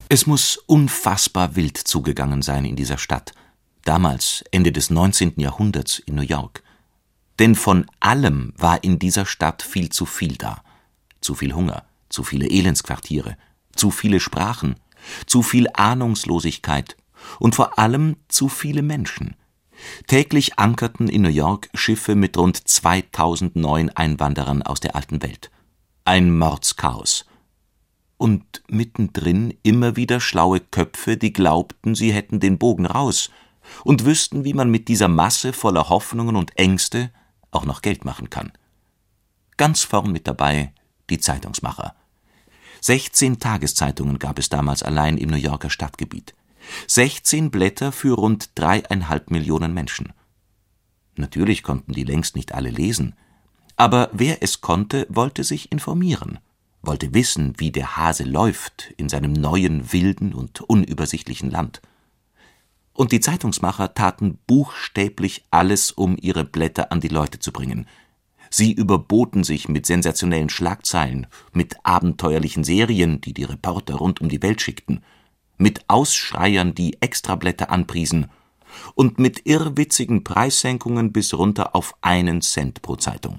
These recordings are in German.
Es muss unfassbar wild zugegangen sein in dieser Stadt, damals Ende des 19. Jahrhunderts in New York. Denn von allem war in dieser Stadt viel zu viel da. Zu viel Hunger, zu viele Elendsquartiere, zu viele Sprachen, zu viel Ahnungslosigkeit und vor allem zu viele Menschen. Täglich ankerten in New York Schiffe mit rund 2000 neuen Einwanderern aus der alten Welt. Ein Mordschaos. Und mittendrin immer wieder schlaue Köpfe, die glaubten, sie hätten den Bogen raus und wüssten, wie man mit dieser Masse voller Hoffnungen und Ängste auch noch Geld machen kann. Ganz vorn mit dabei die Zeitungsmacher. 16 Tageszeitungen gab es damals allein im New Yorker Stadtgebiet. 16 Blätter für rund 3,5 Millionen Menschen. Natürlich konnten die längst nicht alle lesen, aber wer es konnte, wollte sich informieren, wollte wissen, wie der Hase läuft in seinem neuen, wilden und unübersichtlichen Land. Und die Zeitungsmacher taten buchstäblich alles, um ihre Blätter an die Leute zu bringen. Sie überboten sich mit sensationellen Schlagzeilen, mit abenteuerlichen Serien, die die Reporter rund um die Welt schickten, mit Ausschreiern, die Extrablätter anpriesen und mit irrwitzigen Preissenkungen bis runter auf 1 Cent pro Zeitung.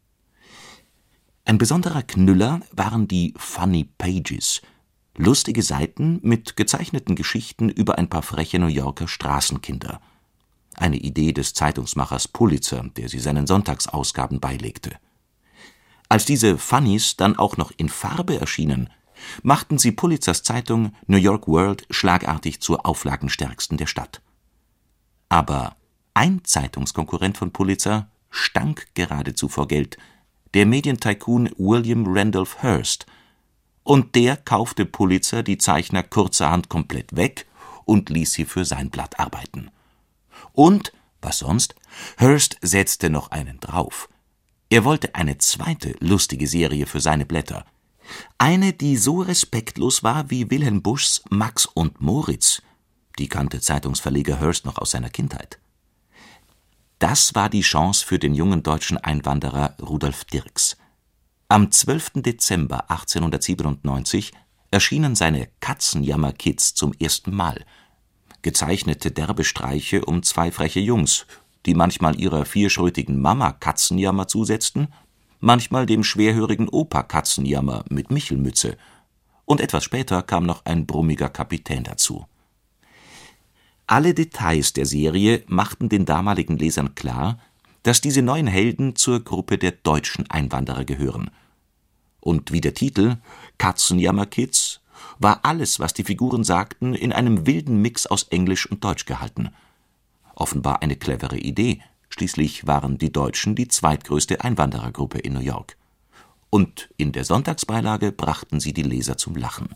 Ein besonderer Knüller waren die Funny Pages, lustige Seiten mit gezeichneten Geschichten über ein paar freche New Yorker Straßenkinder. Eine Idee des Zeitungsmachers Pulitzer, der sie seinen Sonntagsausgaben beilegte. Als diese Funnies dann auch noch in Farbe erschienen, machten sie Pulitzers Zeitung New York World schlagartig zur auflagenstärksten der Stadt. Aber ein Zeitungskonkurrent von Pulitzer stank geradezu vor Geld, der Medientycoon William Randolph Hearst, und der kaufte Pulitzer die Zeichner kurzerhand komplett weg und ließ sie für sein Blatt arbeiten. Und, was sonst, Hearst setzte noch einen drauf. Er wollte eine zweite lustige Serie für seine Blätter. Eine, die so respektlos war wie Wilhelm Buschs Max und Moritz. Die kannte Zeitungsverleger Hearst noch aus seiner Kindheit. Das war die Chance für den jungen deutschen Einwanderer Rudolf Dirks. Am 12. Dezember 1897 erschienen seine Katzenjammer-Kids zum ersten Mal. Gezeichnete derbe Streiche um 2 freche Jungs, die manchmal ihrer vierschrötigen Mama Katzenjammer zusetzten, manchmal dem schwerhörigen Opa Katzenjammer mit Michelmütze. Und etwas später kam noch ein brummiger Kapitän dazu. Alle Details der Serie machten den damaligen Lesern klar, dass diese neuen Helden zur Gruppe der deutschen Einwanderer gehören. Und wie der Titel Katzenjammer-Kids war alles, was die Figuren sagten, in einem wilden Mix aus Englisch und Deutsch gehalten. Offenbar eine clevere Idee, schließlich waren die Deutschen die zweitgrößte Einwanderergruppe in New York. Und in der Sonntagsbeilage brachten sie die Leser zum Lachen.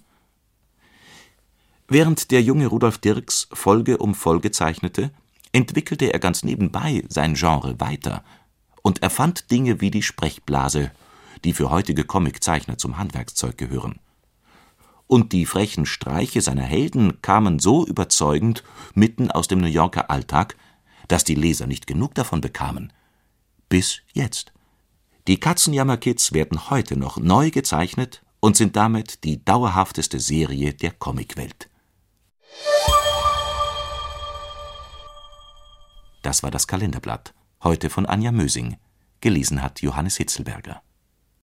Während der junge Rudolf Dirks Folge um Folge zeichnete, entwickelte er ganz nebenbei sein Genre weiter und erfand Dinge wie die Sprechblase, die für heutige Comiczeichner zum Handwerkszeug gehören. Und die frechen Streiche seiner Helden kamen so überzeugend mitten aus dem New Yorker Alltag, dass die Leser nicht genug davon bekamen. Bis jetzt. Die Katzenjammer-Kids werden heute noch neu gezeichnet und sind damit die dauerhafteste Serie der Comicwelt. Das war das Kalenderblatt, heute von Anja Mösing. Gelesen hat Johannes Hitzelberger.